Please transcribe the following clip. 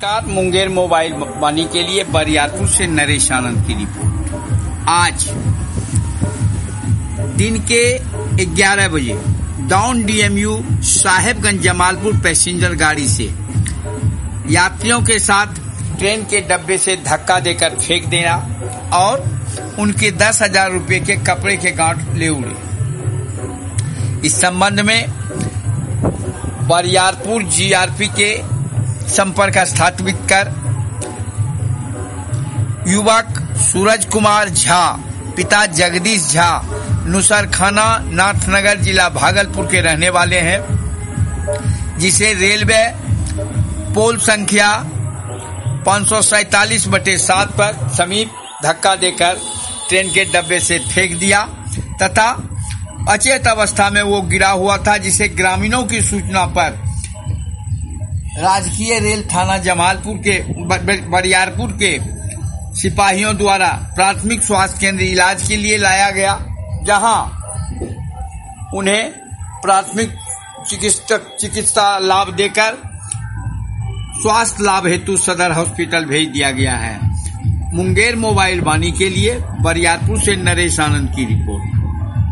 नमस्कार, मुंगेर मोबाइल वाणी के लिए बरियारपुर से नरेश आनंद की रिपोर्ट। आज दिन के 11 बजे down DMU Sahebganj Jamalpur passenger गाड़ी से यात्रियों के साथ ट्रेन के डब्बे से धक्का देकर फेंक देना और उनके 10,000 रुपये के कपड़े के गांठ ले उड़े। इस संबंध में बरियारपुर जीआरपी के संपर्क स्थापित कर युवक सूरज कुमार झा, पिता जगदीश झा, नुसरखाना नाथनगर जिला भागलपुर के रहने वाले हैं, जिसे रेलवे पोल संख्या 547/7 पर समीप धक्का देकर ट्रेन के डब्बे से फेंक दिया तथा अचेत अवस्था में वो गिरा हुआ था, जिसे ग्रामीणों की सूचना पर राजकीय रेल थाना जमालपुर के बरियारपुर के सिपाहियों द्वारा प्राथमिक स्वास्थ्य केंद्र इलाज के लिए लाया गया, जहां उन्हें प्राथमिक चिकित्सा लाभ देकर स्वास्थ्य लाभ हेतु सदर हॉस्पिटल भेज दिया गया है। मुंगेर मोबाइल वाणी के लिए बरियारपुर से नरेश आनंद की रिपोर्ट।